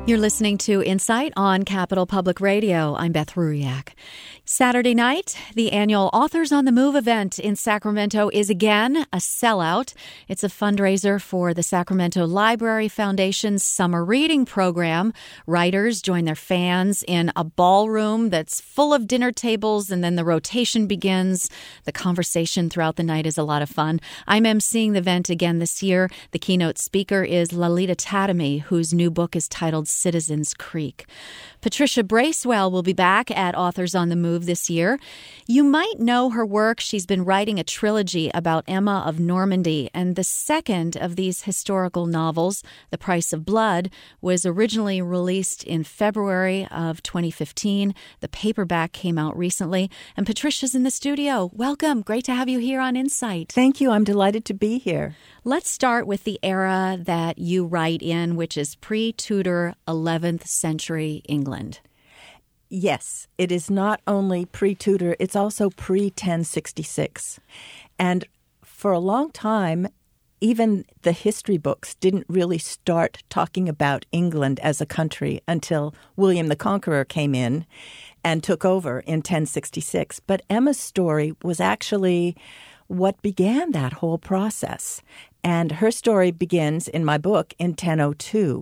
You're listening to Insight on Capital Public Radio. I'm Beth Ruyak. Saturday night, the annual Authors on the Move event in Sacramento is again a sellout. It's a fundraiser for the Sacramento Library Foundation's summer reading program. Writers join their fans in a ballroom that's full of dinner tables, and then the rotation begins. The conversation throughout the night is a lot of fun. I'm emceeing the event again this year. The keynote speaker is Lalita Tatamy, whose new book is titled Citizens Creek. Patricia Bracewell will be back at Authors on the Move this year. You might know her work. She's been writing a trilogy about Emma of Normandy, and the second of these historical novels, The Price of Blood, was originally released in February of 2015. The paperback came out recently, and Patricia's in the studio. Welcome. Great to have you here on Insight. Thank you. I'm delighted to be here. Let's start with the era that you write in, which is pre-Tudor 11th century England. Yes, it is not only pre-Tudor, it's also pre-1066. And for a long time, even the history books didn't really start talking about England as a country until William the Conqueror came in and took over in 1066. But Emma's story was actually what began that whole process. And her story begins in my book in 1002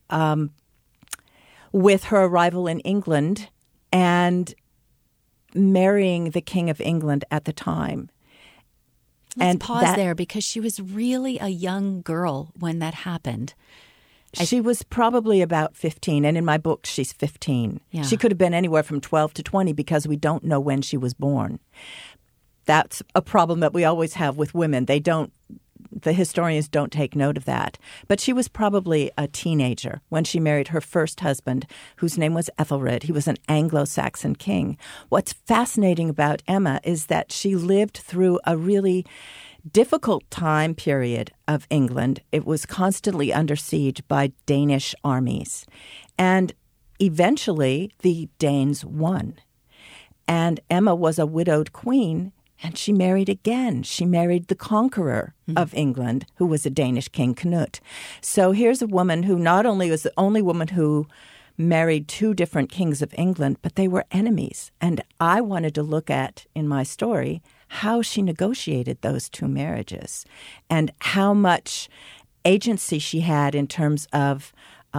with her arrival in England and marrying the King of England at the time. Let's pause there, because she was really a young girl when that happened. She was probably about 15, and in my book, she's 15. Yeah. She could have been anywhere from 12 to 20 because we don't know when she was born. That's a problem that we always have with women. The historians don't take note of that. But she was probably a teenager when she married her first husband, whose name was Ethelred. He was an Anglo-Saxon king. What's fascinating about Emma is that she lived through a really difficult time period of England. It was constantly under siege by Danish armies. And eventually, the Danes won. And Emma was a widowed queen, and she married again. She married the conqueror of England, who was a Danish king, Canute. So here's a woman who not only was the only woman who married two different kings of England, but they were enemies. And I wanted to look at, in my story, how she negotiated those two marriages and how much agency she had in terms of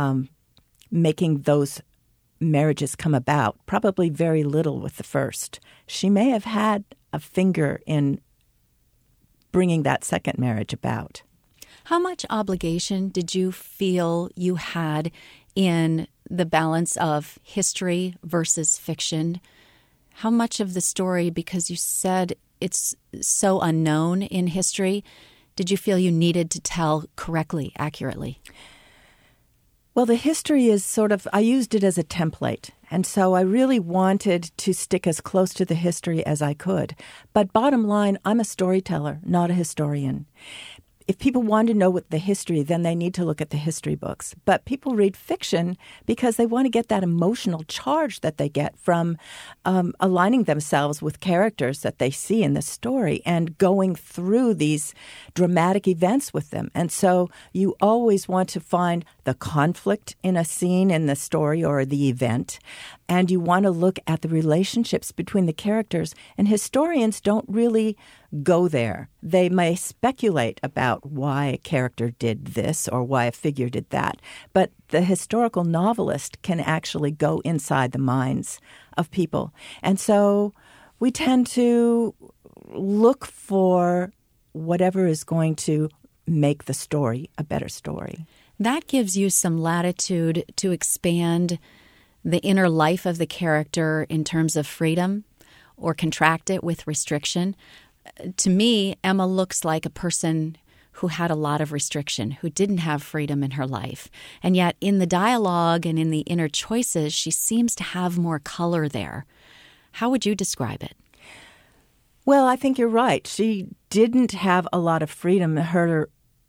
making those marriages come about. Probably very little with the first. She may have had a finger in bringing that second marriage about. How much obligation did you feel you had in the balance of history versus fiction? How much of the story, because you said it's so unknown in history, did you feel you needed to tell correctly, accurately? Well, the history is I used it as a template. And so I really wanted to stick as close to the history as I could. But bottom line, I'm a storyteller, not a historian. If people want to know what the history, then they need to look at the history books. But people read fiction because they want to get that emotional charge that they get from aligning themselves with characters that they see in the story and going through these dramatic events with them. And so you always want to find the conflict in a scene in the story or the event, and you want to look at the relationships between the characters. And historians don't really go there. They may speculate about why a character did this or why a figure did that. But the historical novelist can actually go inside the minds of people. And so we tend to look for whatever is going to make the story a better story. That gives you some latitude to expand the inner life of the character in terms of freedom or contract it with restriction. To me, Emma looks like a person who had a lot of restriction, who didn't have freedom in her life. And yet in the dialogue and in the inner choices, she seems to have more color there. How would you describe it? Well, I think you're right. She didn't have a lot of freedom. Her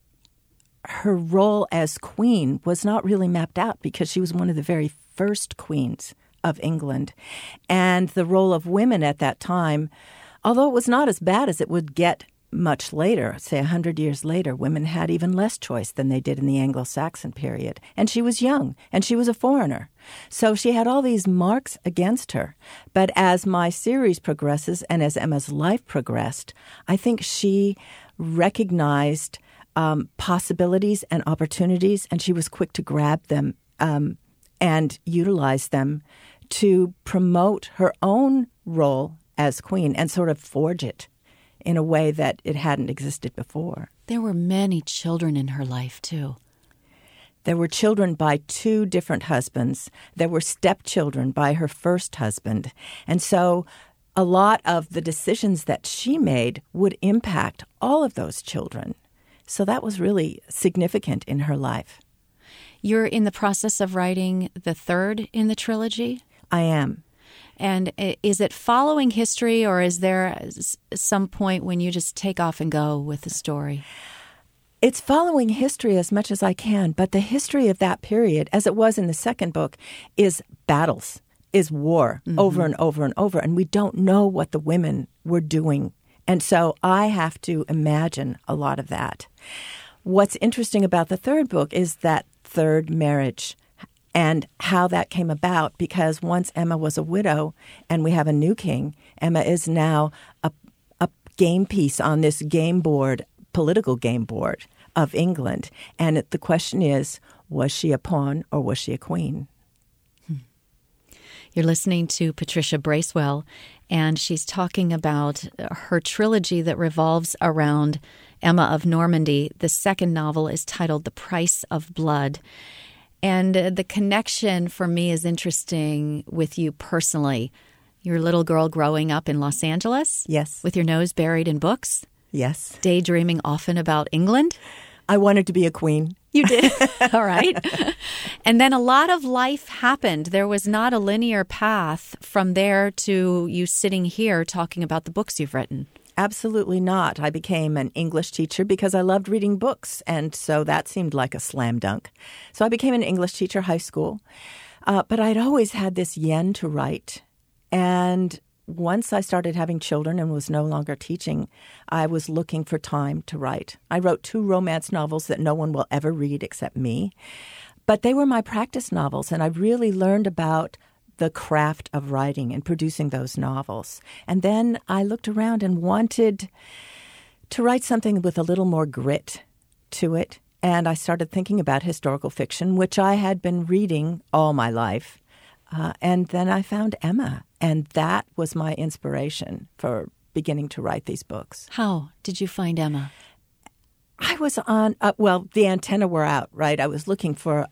role as queen was not really mapped out because she was one of the very first queens of England. And the role of women at that time, although it was not as bad as it would get much later, say 100 years later, women had even less choice than they did in the Anglo-Saxon period. And she was young, and she was a foreigner. So she had all these marks against her. But as my series progresses and as Emma's life progressed, I think she recognized possibilities and opportunities, and she was quick to grab them and utilize them to promote her own role as queen and sort of forge it in a way that it hadn't existed before. There were many children in her life, too. There were children by 2 different husbands. There were stepchildren by her first husband. And so a lot of the decisions that she made would impact all of those children. So that was really significant in her life. You're in the process of writing the 3rd in the trilogy? I am. And is it following history, or is there some point when you just take off and go with the story? It's following history as much as I can, but the history of that period, as it was in the second book, is battles, is war, over and over and over, and we don't know what the women were doing. And so I have to imagine a lot of that. What's interesting about the 3rd book is that 3rd marriage and how that came about, because once Emma was a widow and we have a new king, Emma is now a game piece on this game board, political game board of England. And the question is, was she a pawn or was she a queen? You're listening to Patricia Bracewell, and she's talking about her trilogy that revolves around Emma of Normandy. The second novel is titled The Price of Blood. And the connection for me is interesting with you personally. You're a little girl growing up in Los Angeles? Yes. With your nose buried in books? Yes. Daydreaming often about England? I wanted to be a queen. You did? All right. And then a lot of life happened. There was not a linear path from there to you sitting here talking about the books you've written. Absolutely not. I became an English teacher because I loved reading books, and so that seemed like a slam dunk. So I became an English teacher, high school. But I'd always had this yen to write. And once I started having children and was no longer teaching, I was looking for time to write. I wrote 2 romance novels that no one will ever read except me. But they were my practice novels, and I really learned about the craft of writing and producing those novels. And then I looked around and wanted to write something with a little more grit to it. And I started thinking about historical fiction, which I had been reading all my life. And then I found Emma, and that was my inspiration for beginning to write these books. How did you find Emma? I was on, the antenna were out, right? I was looking for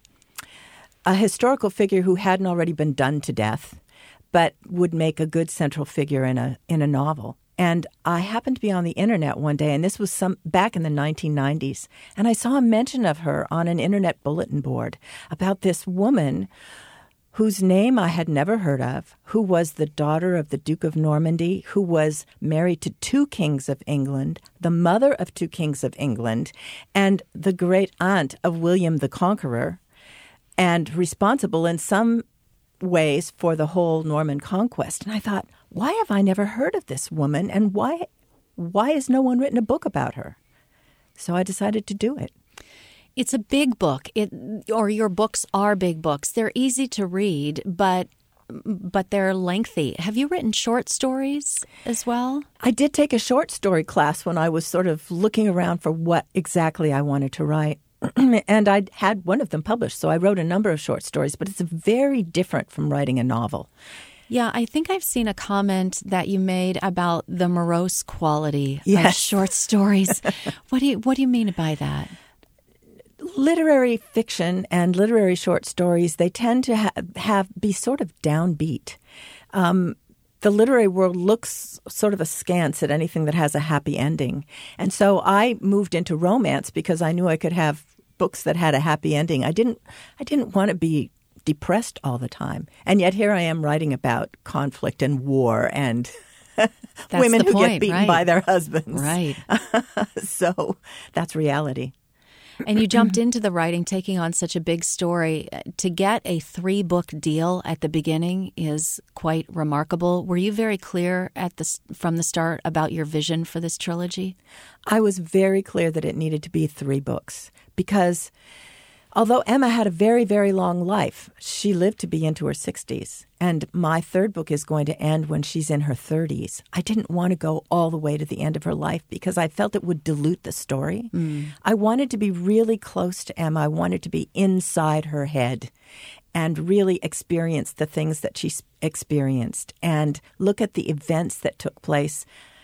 a historical figure who hadn't already been done to death, but would make a good central figure in a novel. And I happened to be on the internet one day, and this was back in the 1990s, and I saw a mention of her on an internet bulletin board about this woman whose name I had never heard of, who was the daughter of the Duke of Normandy, who was married to 2 kings of England, the mother of 2 kings of England, and the great aunt of William the Conqueror, and responsible in some ways for the whole Norman conquest. And I thought, why have I never heard of this woman, and why has no one written a book about her? So I decided to do it. It's a big book, or your books are big books. They're easy to read, but they're lengthy. Have you written short stories as well? I did take a short story class when I was sort of looking around for what exactly I wanted to write. And I had one of them published, so I wrote a number of short stories, but it's very different from writing a novel. Yeah, I think I've seen a comment that you made about the morose quality Yes. of short stories. What do you mean by that? Literary fiction and literary short stories, they tend to be sort of downbeat. The literary world looks sort of askance at anything that has a happy ending. And so I moved into romance because I knew I could have books that had a happy ending. I didn't want to be depressed all the time. And yet here I am writing about conflict and war and women who get beaten by their husbands. Right. So that's reality. And you jumped into the writing, taking on such a big story. To get a 3-book deal at the beginning is quite remarkable. Were you very clear from the start about your vision for this trilogy? I was very clear that it needed to be 3 books because although Emma had a very, very long life, she lived to be into her 60s. And my 3rd book is going to end when she's in her 30s. I didn't want to go all the way to the end of her life because I felt it would dilute the story. I wanted to be really close to Emma. I wanted to be inside her head and really experience the things that she experienced and look at the events that took place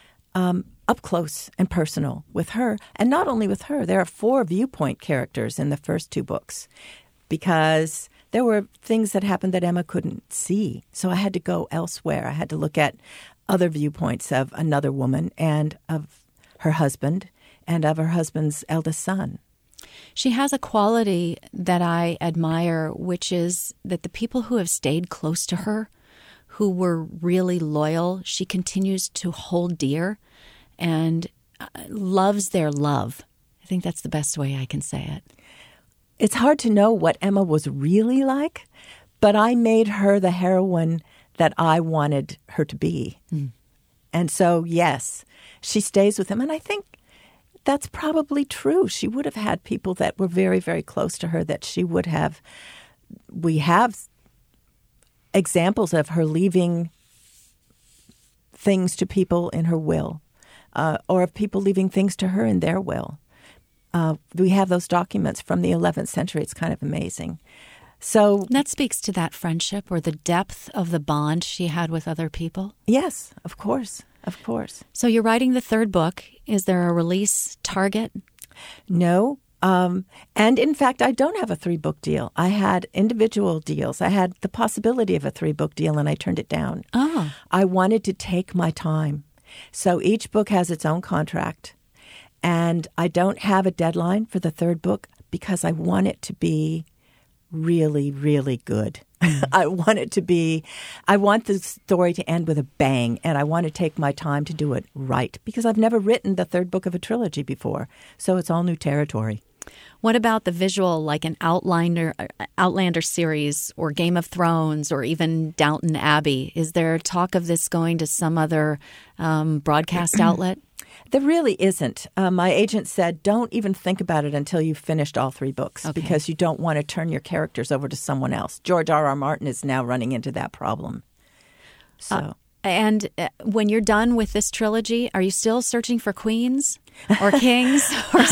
up close and personal with her. And not only with her, there are 4 viewpoint characters in the first 2 books because there were things that happened that Emma couldn't see. So I had to go elsewhere. I had to look at other viewpoints of another woman and of her husband and of her husband's eldest son. She has a quality that I admire, which is that the people who have stayed close to her, who were really loyal, she continues to hold dear and loves their love. I think that's the best way I can say it. It's hard to know what Emma was really like, but I made her the heroine that I wanted her to be. And so, yes, she stays with him. And I think that's probably true. She would have had people that were very, very close to her that she would have. We have examples of her leaving things to people in her will, or of people leaving things to her in their will. We have those documents from the 11th century. It's kind of amazing. So that speaks to that friendship or the depth of the bond she had with other people? Yes, of course. Of course. So you're writing the 3rd book. Is there a release target? No. And in fact, I don't have a 3-book deal. I had individual deals. I had the possibility of a 3-book deal, and I turned it down. Oh. I wanted to take my time. So each book has its own contract. And I don't have a deadline for the 3rd book because I want it to be really, really good. I want the story to end with a bang, and I want to take my time to do it right because I've never written the 3rd book of a trilogy before. So it's all new territory. What about the visual, like an Outlander series or Game of Thrones or even Downton Abbey? Is there talk of this going to some other broadcast outlet? There really isn't. My agent said, don't even think about it until you've finished all 3 books because you don't want to turn your characters over to someone else. George R.R. Martin is now running into that problem. So, and when you're done with this trilogy, are you still searching for queens or kings or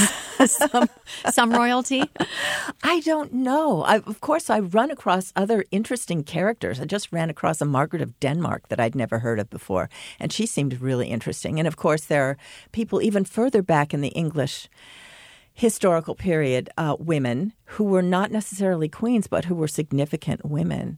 some royalty? I don't know. Of course, I run across other interesting characters. I just ran across a Margaret of Denmark that I'd never heard of before, and she seemed really interesting. And of course, there are people even further back in the English historical period, women who were not necessarily queens, but who were significant women.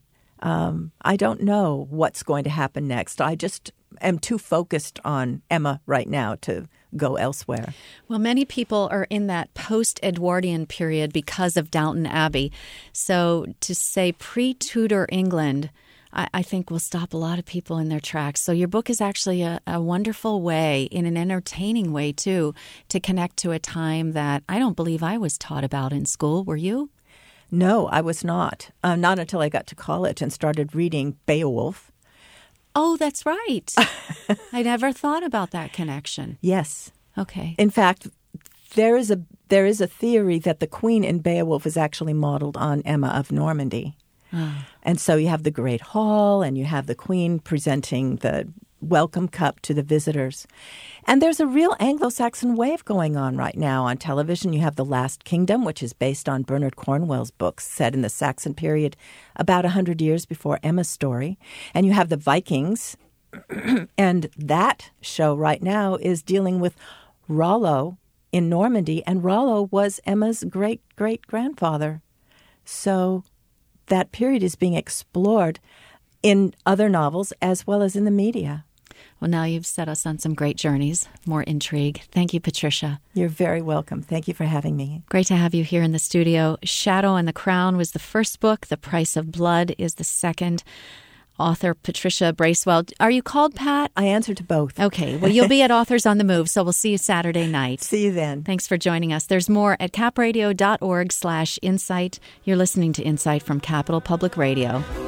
I don't know what's going to happen next. I just am too focused on Emma right now to go elsewhere. Well, many people are in that post-Edwardian period because of Downton Abbey. So to say pre-Tudor England, I think will stop a lot of people in their tracks. So your book is actually a wonderful way, in an entertaining way too, to connect to a time that I don't believe I was taught about in school. Were you? No, I was not. Not until I got to college and started reading Beowulf. Oh, that's right. I never thought about that connection. Yes. Okay. In fact, there is a theory that the queen in Beowulf is actually modeled on Emma of Normandy. Oh. And so you have the Great Hall and you have the queen presenting the welcome cup to the visitors. And there's a real Anglo-Saxon wave going on right now on television. You have The Last Kingdom, which is based on Bernard Cornwell's books set in the Saxon period about 100 years before Emma's story. And you have The Vikings. And that show right now is dealing with Rollo in Normandy. And Rollo was Emma's great-great-grandfather. So that period is being explored in other novels as well as in the media. Well, now you've set us on some great journeys, more intrigue. Thank you, Patricia. You're very welcome. Thank you for having me. Great to have you here in the studio. Shadow and the Crown was the first book. The Price of Blood is the second. author Patricia Bracewell. Are you called Pat? I answer to both. Okay. Well, you'll be at Authors on the Move, so we'll see you Saturday night. See you then. Thanks for joining us. There's more at capradio.org/insight. You're listening to Insight from Capital Public Radio.